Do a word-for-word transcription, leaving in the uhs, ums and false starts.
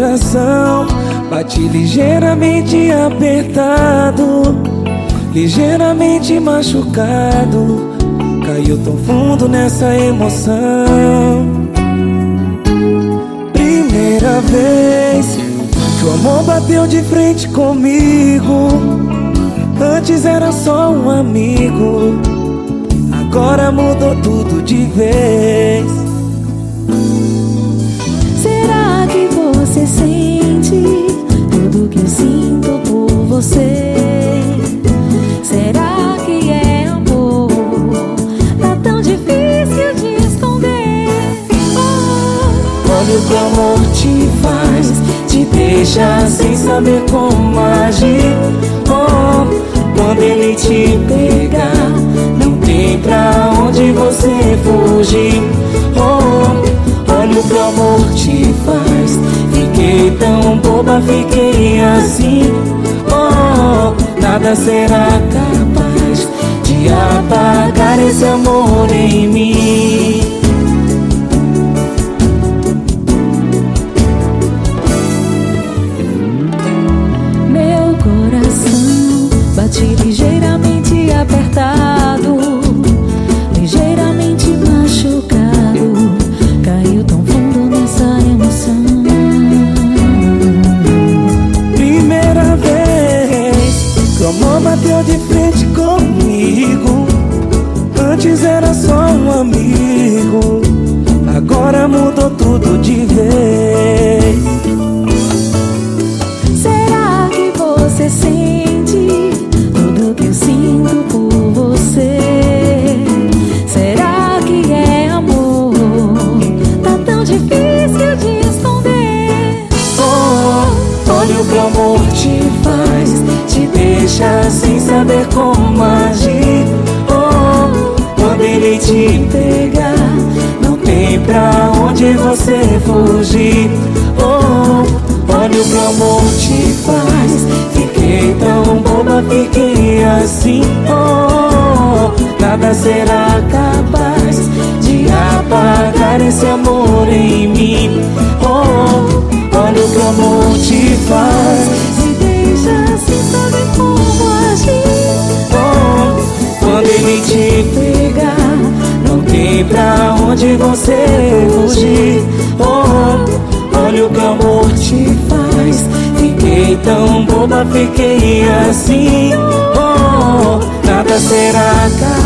coração bate ligeiramente apertado, ligeiramente machucado. Caiu tão fundo nessa emoção. Primeira vez que o amor bateu de frente comigo. Antes era só um amigo, agora mudou tudo de vez. Será que você sente tudo que eu sinto por você? Será que é amor? Tá tão difícil de esconder. Oh. Olha o que o amor te faz, te deixa sem saber como agir. Oh, quando ele te pegar, não tem pra onde você fugir. Oh, olha o que o amor te faz. Fiquei tão boba, fiquei assim. Oh, nada será capaz de apagar esse amor em mim. Meu coração bate ligeiramente apertado, ligeiramente machucado. Caiu tão fundo nessa emoção. Primeira vez que o amor bateu de frente comigo. Antes era só um amigo, agora mudou tudo de vez. Será que você sente tudo que eu sinto por você? Será que é amor? Tá tão difícil de esconder. Oh, olha o que o amor te faz, te deixa sem saber como agir. Oh, quando ele te pegar, não tem pra onde você fugir. Oh, olha o que o amor te faz. Fiquei tão boba, fiquei assim. Oh, nada será capaz de apagar esse amor em mim. Oh, olha o que o amor te faz, Me deixa sem saber como agir. oh, quando ele te pegar, não tem pra onde você fugir. Oh, olha o que o amor te faz. Fiquei tão boba, fiquei assim. Oh, nada será capaz